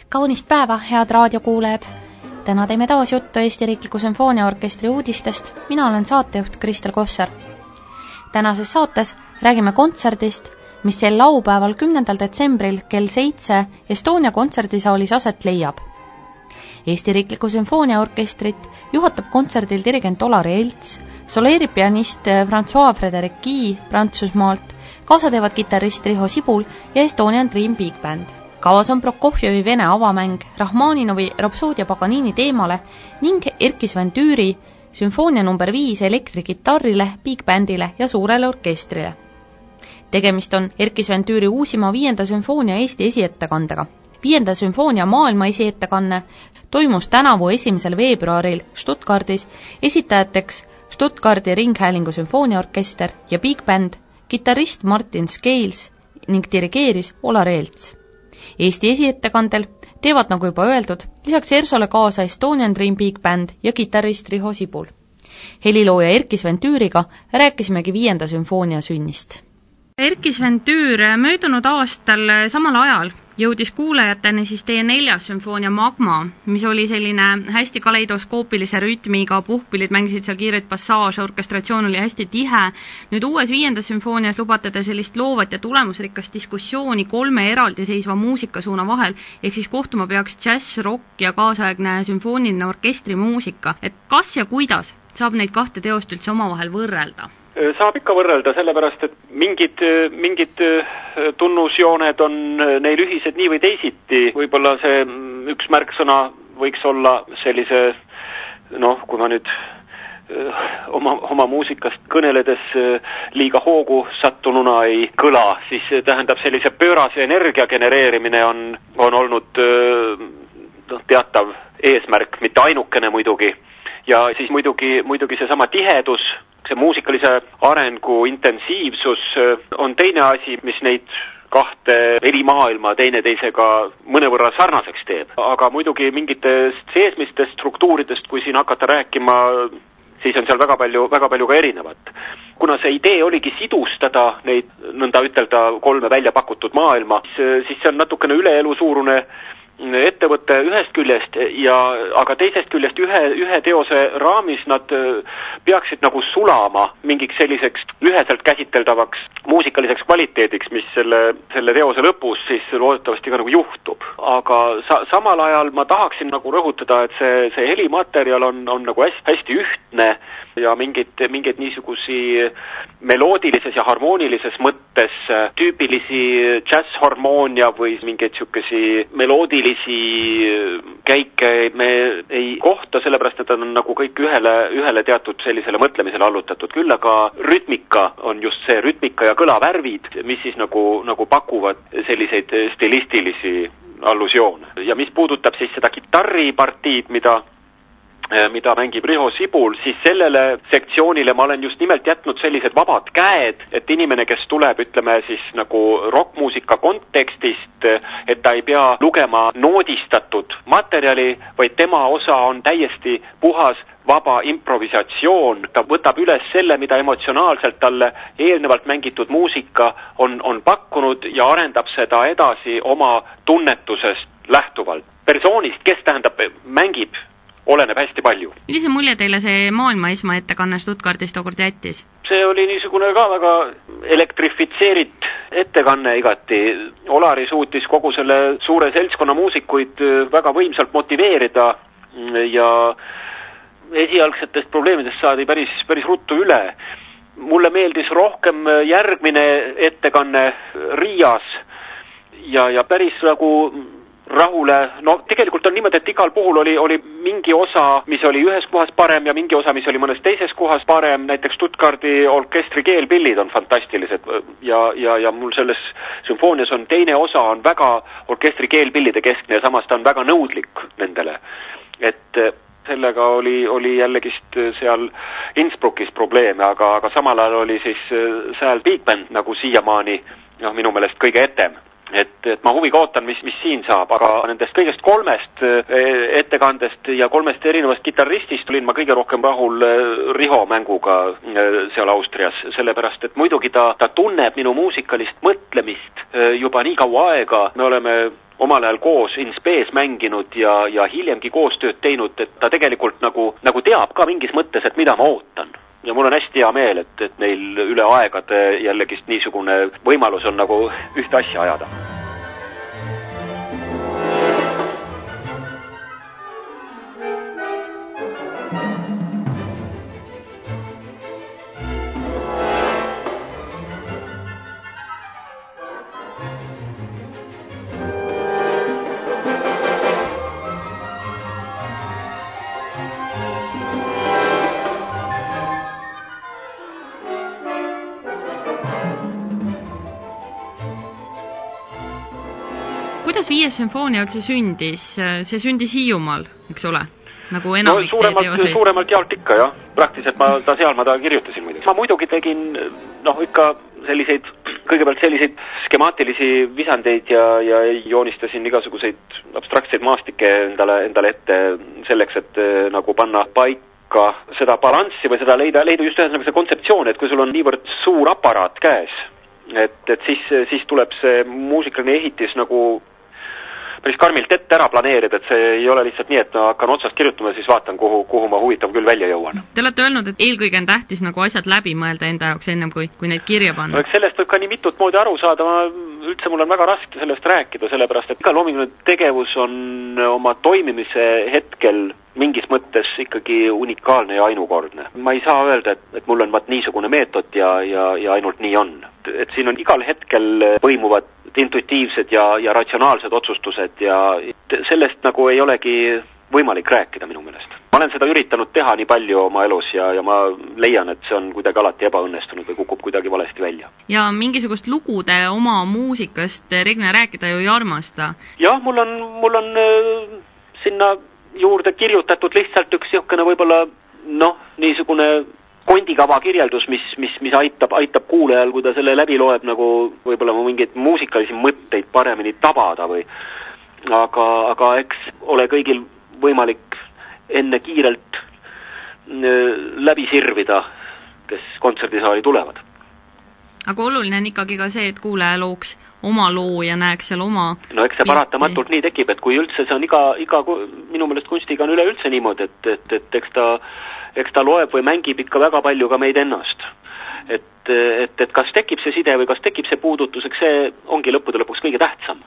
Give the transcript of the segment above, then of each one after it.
Kaunist päeva, head raadiokuulajad! Täna teeme taas juttu Eesti Riikliku Sümfooniaorkestri uudistest. Mina olen saatejuht Kristel Kosser. Tänases saates räägime kontserdist, mis sel laupäeval 10. detsembril kell 7 Estonia kontserdisaalis aset leiab. Eesti Riikliku Sümfooniaorkestrit juhatab kontserdil dirigent Olari Elts, soleerib pianist François-Frédéric Guy Prantsusmaalt, kaasa teevad kitarrist Riho Sibul ja Estonian Dream Big Band. Kavas on Prokofjevi Vene avamäng, Rahmaninovi Rapsoodia Paganini teemale ning Erkki Sven Tüüri sümfoonia number 5 elektrikitarrile, big bandile ja suurele orkestrile. Tegemist on Erkki Sven Tüüri uusima 5. sümfoonia Eesti esiettekandega. 5. sümfoonia maailma esiettekanne toimus tänavu 1. veebruaril Stuttgardis, esitajateks Stuttgardi Ringhäälingu sümfooniaorkester ja big band, kitarrist Martin Scales ning dirigeeris Olari Elts. Eesti esiettekandel teevad, nagu juba öeldud, lisaks Ersole kaasa Estonian Dream Big Band ja kitarrist Riho Sibul. Helilooja Erkki Sven Tüüriga rääkisimegi 5. sümfoonia sünnist. Erkki Sven Tüür, möödunud aastal samal ajal jõudis kuulajateni siis teie 4. sümfoonia Magma, mis oli selline hästi kaleidoskoopilise rütmiga, puhkpillid mängisid seal kiireid passaaže, orkestratsioon oli hästi tihe. Nüüd uues 5. sümfoonias lubate te sellist loovat ja tulemusrikast diskussiooni 3 eraldiseisva muusikasuuna vahel, ehk siis kohtuma peaks jazz, rock ja kaasaegne sümfooniline orkestrimuusika. Et kas ja kuidas saab neid 2 teost üldse omavahel võrrelda? Saab ikka võrrelda, sellepärast, et mingid tunnusjooned on neil ühised nii või teisiti. Võib-olla see üks märksõna võiks olla sellise, kui ma nüüd oma muusikast kõneledes liiga hoogu sattununa ei kõla, siis tähendab sellise pöörase energia genereerimine on olnud teatav eesmärk, mitte ainukene muidugi. Ja siis muidugi seesama tihedus, see muusikalise arengu intensiivsus on teine asi, mis neid 2 eri maailma teineteisega mõnevõrra sarnaseks teeb. Aga muidugi mingitest seesmistest struktuuridest, kui siin hakata rääkima, siis on seal väga palju ka erinevat. Kuna see idee oligi sidustada neid nõnda ütelda 3 välja pakutud maailma, siis see on natukene üleelu suurune ettevõtte ühest küljest, aga teisest küljest ühe teose raamis nad peaksid nagu sulama mingiks selliseks üheselt käsiteldavaks muusikaliseks kvaliteediks, mis selle teose lõpus siis loodetavasti ka nagu juhtub. Aga samal ajal ma tahaksin nagu rõhutada, et see helimaterjal on nagu hästi ühtne ja mingeid niisugusi meloodilises ja harmoonilises mõttes tüüpilisi jazz-harmoonia või mingeid niisugusi meloodilisi käike me ei kohta, sellepärast et on nagu kõik ühele teatud sellisele mõtlemisele allutatud. Küll aga rütmika on just see rütmika ja kõlavärvid, mis siis nagu pakuvad selliseid stilistilisi allusioone. Ja mis puudutab siis seda kitarripartiid, mida mängib Riho Sibul, siis sellele sektsioonile ma olen just nimelt jätnud sellised vabad käed, et inimene, kes tuleb, ütleme siis nagu rockmuusika kontekstist, et ta ei pea lugema noodistatud materjali, vaid tema osa on täiesti puhas vaba improvisatsioon. Ta võtab üles selle, mida emotsionaalselt talle eelnevalt mängitud muusika on pakkunud ja arendab seda edasi oma tunnetusest lähtuvalt. Persoonist, kes mängib, oleneb hästi palju. Millise mulje teile see maailma esmaettekanne Stuttgardis tookord jättis? See oli niisugune ka väga elektrifitseerit ettekanne igati. Olari suutis kogu selle suure seltskonna muusikuid väga võimsalt motiveerida ja esialgsetest probleemidest saadi päris ruttu üle. Mulle meeldis rohkem järgmine ettekanne Riias ja päris nagu rahule. Tegelikult on niimoodi, et igal puhul oli mingi osa, mis oli ühes kohas parem ja mingi osa, mis oli mõnes teises kohas parem. Näiteks Stuttgardi orkestri keelpillid on fantastilised ja mul selles sümfoonias on teine osa on väga orkestri keelpillide keskne ja samas ta on väga nõudlik nendele. Et sellega oli jällegist seal Innsbruckis probleeme, aga samal ajal oli siis seal Big Band nagu siiamaani minu meelest kõige etem. et ma huviga ootan, mis siin saab, aga nendest kõigest 3 ettekandest ja 3 erinevast kitarristist olin ma kõige rohkem rahul Riho mänguga seal Austrias, sellepärast et muidugi ta tunneb minu muusikalist mõtlemist juba nii kaua aega, me oleme omal ajal koos in space mänginud ja hiljemgi koostööd teinud, et ta tegelikult nagu teab ka mingis mõttes, et mida ma ootan. Ja mul on hästi hea meel, et neil üle aegade jällegi niisugune võimalus on nagu ühte asja ajada. Kuidas 5. sümfoonia üldse sündis? See sündis Hiiumaal, eks ole? Nagu enamik teoseid. Suuremalt jaolt ikka, jah. Praktiliselt seal ma ta kirjutasin muidugi. Ma muidugi tegin, ikka kõigepealt selliseid skemaatilisi visandeid ja joonistasin igasuguseid abstraktseid maastikke endale ette selleks, et nagu panna paika seda balanssi või seda leida just ühesõnaga see kontseptsioon, et kui sul on niivõrd suur aparaat käes, et siis tuleb see muusikaline ehitis nagu päris karmilt ette ära planeerida, et see ei ole lihtsalt nii, et ma hakkan otsast kirjutama ja siis vaatan, kuhu ma huvitav küll välja jõuan. Te olete öelnud, et eelkõige on tähtis nagu asjad läbi mõelda enda jaoks ennem, kui neid kirja panna. Sellest võib ka nii mitut moodi aru saada, mul on väga raske sellest rääkida, sellepärast, et iga loominguline tegevus on oma toimimise hetkel mingis mõttes ikkagi unikaalne ja ainukordne. Ma ei saa öelda, et mul on niisugune meetod ja ainult nii on. Et siin on igal hetkel põimuvad intuitiivsed ja ratsionaalsed otsustused ja sellest nagu ei olegi võimalik rääkida minu meelest. Ma olen seda üritanud teha nii palju oma elus ja ma leian, et see on kuidagi alati ebaõnnestunud või kukub kuidagi valesti välja. Ja mingisugust lugude oma muusikast Regne rääkida ju ei armasta. Jah, mul on sinna juurde kirjutatud lihtsalt üks niisugune võib-olla niisugune kondikava kirjeldus, mis aitab kuulajal, kui ta selle läbi loeb, nagu võib-olla mingeid muusikalisi mõtteid paremini tabada või aga eks ole kõigil võimalik enne kiirelt läbi sirvida, kes kontserdisaali tulevad. Aga oluline on ikkagi ka see, et kuulaja looks oma loo ja näeks seal oma eks see paratamatult nii tekib, et kui üldse see on iga minu meelest kunstiga on üleüldse niimoodi, et eks ta loeb või mängib ikka väga palju ka meid ennast. Et kas tekib see side või kas tekib see puudutus, eks see ongi lõppude lõpuks kõige tähtsam.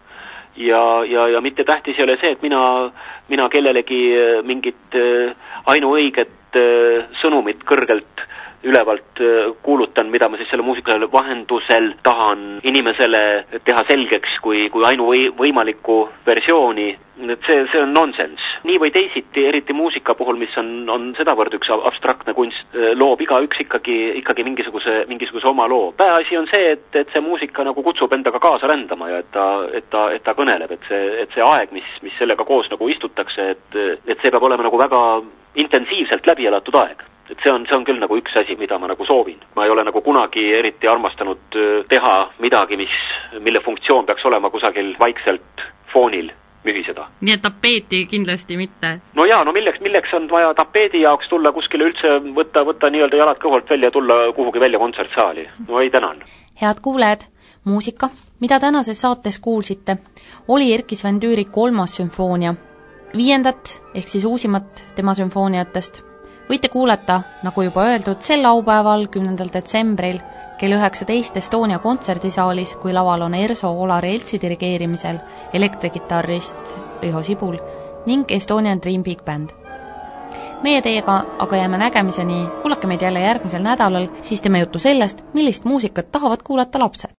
Ja mitte tähtis ei ole see, et mina kellelegi mingit ainuõiget sõnumit kõrgelt ülevalt kuulutan, mida ma siis selle muusikale vahendusel tahan inimesele teha selgeks kui ainuvõimaliku versiooni. See on nonsense. Nii või teisiti, eriti muusika puhul, mis on sedavõrd üks abstraktne kunst, loob igaüks ikkagi mingisuguse oma loo. Pääasi on see, et see muusika nagu kutsub endaga kaasa rändama ja et ta kõneleb, et see aeg, mis sellega koos nagu istutakse, et see peab olema nagu väga intensiivselt läbi elatud aeg. Et see on küll nagu üks asi, mida ma nagu soovin. Ma ei ole nagu kunagi eriti armastanud teha midagi, mille funktsioon peaks olema kusagil vaikselt foonil mühiseda. Nii et tapeeti kindlasti mitte? Milleks on vaja tapeedi jaoks tulla kuskile üldse, võtta nii-öelda jalad kõhult välja ja tulla kuhugi välja kontsertsaali? Ei, tänan. Head kuulajad, muusika, mida tänases saates kuulsite, oli Erkki Sven Tüüri 3. sümfoonia, 5. ehk siis uusimat tema sümfooniatest. Võite kuulata, nagu juba öeldud, sel laupäeval 10. detsembril kell 19 Estonia kontserdisaalis, kui laval on Erso Olari Eltsi dirigeerimisel elektrikitarrist Riho Sibul ning Estonian Dream Big Band. Meie teiega aga jääme nägemiseni, kuulake meid jälle järgmisel nädalal, siis teeme juttu sellest, millist muusikat tahavad kuulata lapsed.